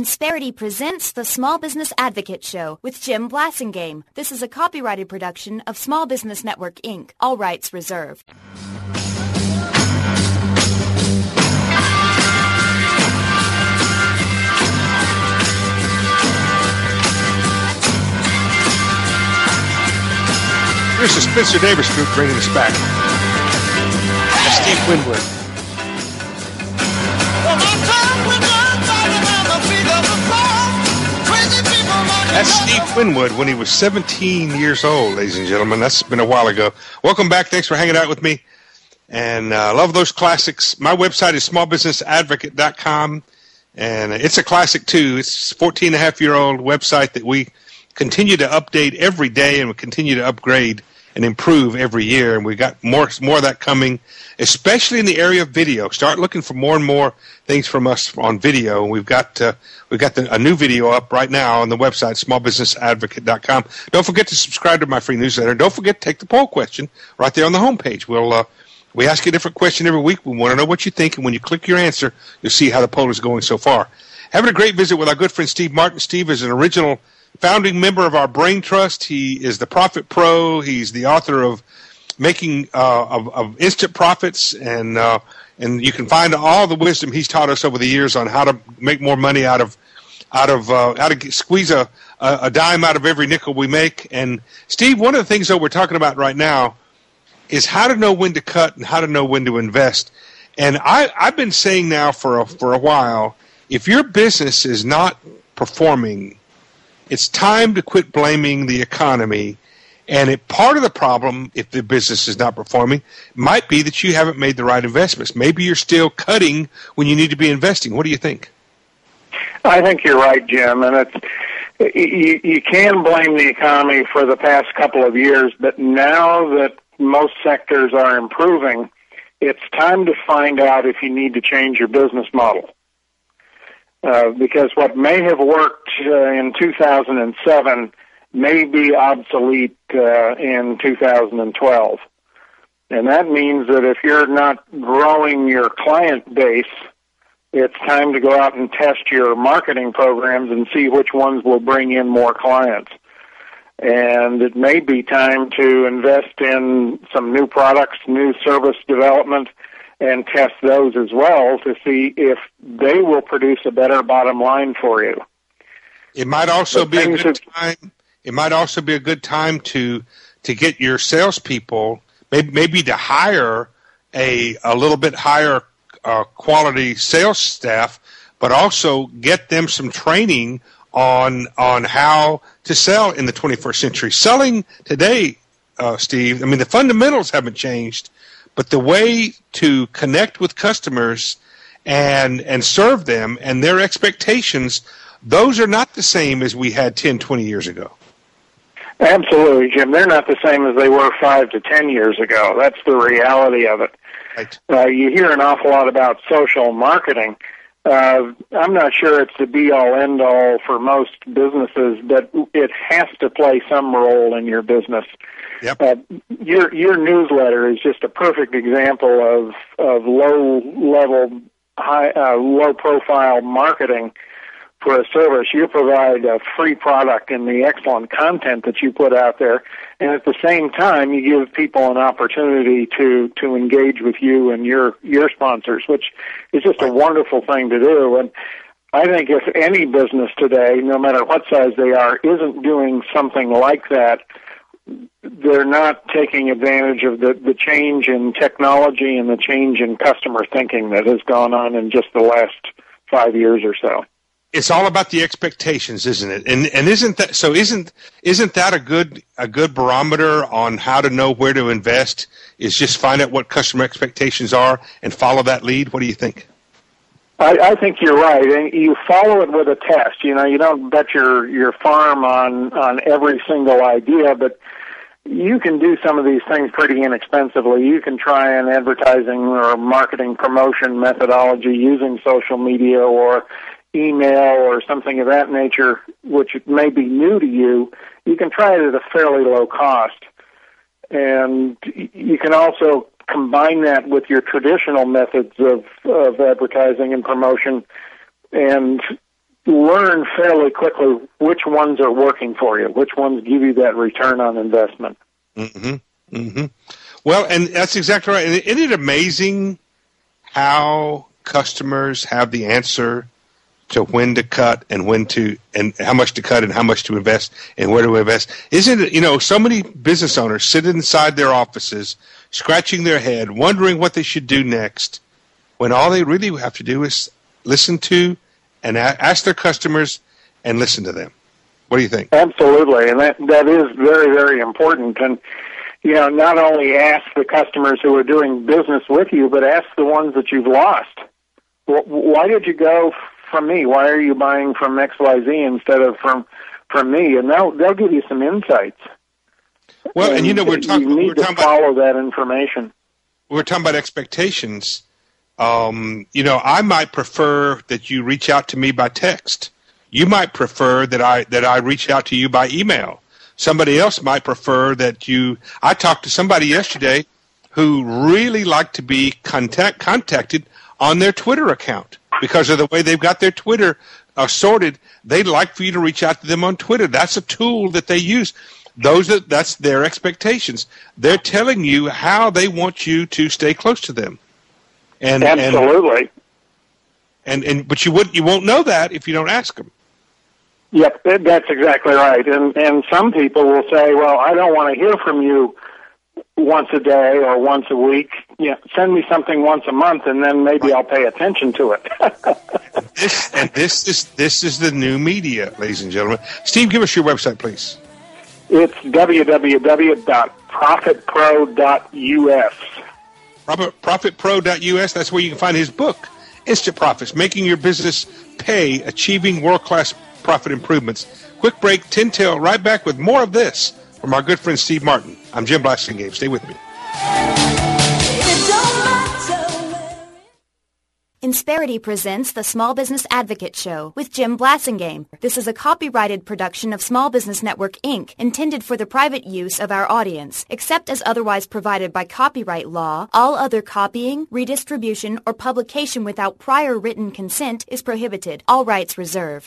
Insperity presents the Small Business Advocate Show with Jim Blasingame. This is a copyrighted production of Small Business Network, Inc. All rights reserved. Here's the Spencer Davis Group bringing us back. That's Steve Winwood. That's Steve Winwood when he was 17 years old, ladies and gentlemen. That's been a while ago. Welcome back. Thanks for hanging out with me. And love those classics. My website is smallbusinessadvocate.com. And it's a classic, too. It's a 14-and-a-half-year-old website that we continue to update every day, and we continue to upgrade and improve every year. And we got more of that coming, especially in the area of video. Start looking for more and more things from us on video. We've got a new video up right now on the website, smallbusinessadvocate.com. Don't forget to subscribe to my free newsletter. Don't forget to take the poll question right there on the homepage. We ask you a different question every week. We want to know what you think, and when you click your answer, you'll see how the poll is going so far. Having a great visit with our good friend Steve Martin. Steve is an original founding member of our Brain Trust. He is the Profit Pro. He's the author of Making of Instant Profits, and you can find all the wisdom he's taught us over the years on how to make more money out of how to squeeze a dime out of every nickel we make. And Steve, one of the things that we're talking about right now is how to know when to cut and how to know when to invest. And I've been saying now for a while, if your business is not performing, it's time to quit blaming the economy. And part of the problem, if the business is not performing, might be that you haven't made the right investments. Maybe you're still cutting when you need to be investing. What do you think? I think you're right, Jim. And you can blame the economy for the past couple of years, but now that most sectors are improving, it's time to find out if you need to change your business model. Because what may have worked in 2007 may be obsolete in 2012. And that means that if you're not growing your client base, it's time to go out and test your marketing programs and see which ones will bring in more clients. And it may be time to invest in some new products, new service development, and test those as well to see if they will produce a better bottom line for you. It might also be a good time. It might also be a good time to get your salespeople, maybe to hire a little bit higher quality sales staff, but also get them some training on how to sell in the 21st century. Selling today, Steve, I mean, the fundamentals haven't changed, but the way to connect with customers and serve them and their expectations, those are not the same as we had 10, 20 years ago. Absolutely, Jim. They're not the same as they were 5 to 10 years ago. That's the reality of it. Right. You hear an awful lot about social marketing. I'm not sure it's the be-all, end-all for most businesses, but it has to play some role in your business. Yep. Your newsletter is just a perfect example of low-level, low-profile marketing for a service. You provide a free product in the excellent content that you put out there, and at the same time, you give people an opportunity to engage with you and your sponsors, which is just a wonderful thing to do. And I think if any business today, no matter what size they are, isn't doing something like that, they're not taking advantage of the change in technology and the change in customer thinking that has gone on in just the last 5 years or so. It's all about the expectations, isn't it? And isn't that so? Isn't that a good barometer on how to know where to invest? Is just find out what customer expectations are and follow that lead. What do you think? I think you're right, and you follow it with a test. You know, you don't bet your farm on every single idea, but you can do some of these things pretty inexpensively. You can try an advertising or marketing promotion methodology using social media or email or something of that nature, which may be new to you. You can try it at a fairly low cost. And you can also combine that with your traditional methods of advertising and promotion and learn fairly quickly which ones are working for you, which ones give you that return on investment. Mm-hmm. Mm-hmm. Well, and that's exactly right. And isn't it amazing how customers have the answer to when to cut and and how much to cut and how much to invest and where to invest? Isn't it, so many business owners sit inside their offices, scratching their head, wondering what they should do next, when all they really have to do is listen to and ask their customers and listen to them. What do you think? Absolutely, and that is very, very important. And, not only ask the customers who are doing business with you, but ask the ones that you've lost. Why did you go from me? Why are you buying from XYZ instead of from me? And they'll give you some insights. Well, and you need to follow that information. We're talking about expectations. I might prefer that you reach out to me by text. You might prefer that I reach out to you by email. Somebody else might prefer that I talked to somebody yesterday who really liked to be contacted on their Twitter account because of the way they've got their Twitter sorted. They'd like for you to reach out to them on Twitter. That's a tool that they use. That's their expectations. They're telling you how they want you to stay close to them. Absolutely. But you won't know that if you don't ask them. Yep, that's exactly right. And some people will say, well, I don't want to hear from you once a day or once a week. Send me something once a month, and then maybe I'll pay attention to it. This is the new media, ladies and gentlemen. Steve, give us your website, please. It's www.profitpro.us. ProfitPro.us. That's where you can find his book, Instant Profits, Making Your Business Pay, Achieving World-Class Profit Improvements. Quick break, Tintel, right back with more of this from our good friend Steve Martin. I'm Jim Blasingame. Stay with me. Insperity presents the Small Business Advocate Show with Jim Blasingame. This is a copyrighted production of Small Business Network, Inc., intended for the private use of our audience. Except as otherwise provided by copyright law, all other copying, redistribution, or publication without prior written consent is prohibited. All rights reserved.